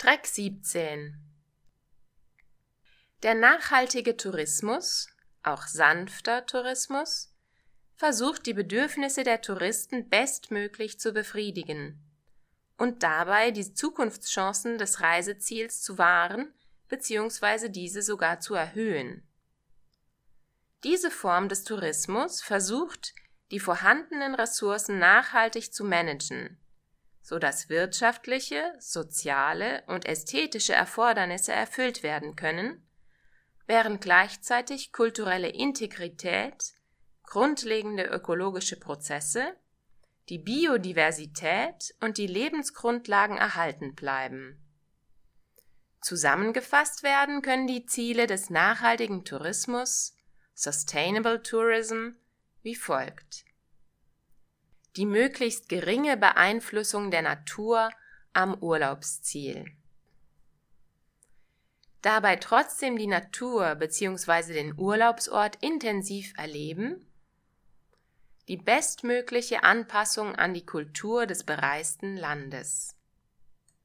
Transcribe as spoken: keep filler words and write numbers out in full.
Streck siebzehn. Der nachhaltige Tourismus, auch sanfter Tourismus, versucht die Bedürfnisse der Touristen bestmöglich zu befriedigen und dabei die Zukunftschancen des Reiseziels zu wahren bzw. diese sogar zu erhöhen. Diese Form des Tourismus versucht, die vorhandenen Ressourcen nachhaltig zu managen, sodass wirtschaftliche, soziale und ästhetische Erfordernisse erfüllt werden können, während gleichzeitig kulturelle Integrität, grundlegende ökologische Prozesse, die Biodiversität und die Lebensgrundlagen erhalten bleiben. Zusammengefasst werden können die Ziele des nachhaltigen Tourismus, Sustainable Tourism, wie folgt: Die möglichst geringe Beeinflussung der Natur am Urlaubsziel. Dabei trotzdem die Natur bzw. den Urlaubsort intensiv erleben, die bestmögliche Anpassung an die Kultur des bereisten Landes.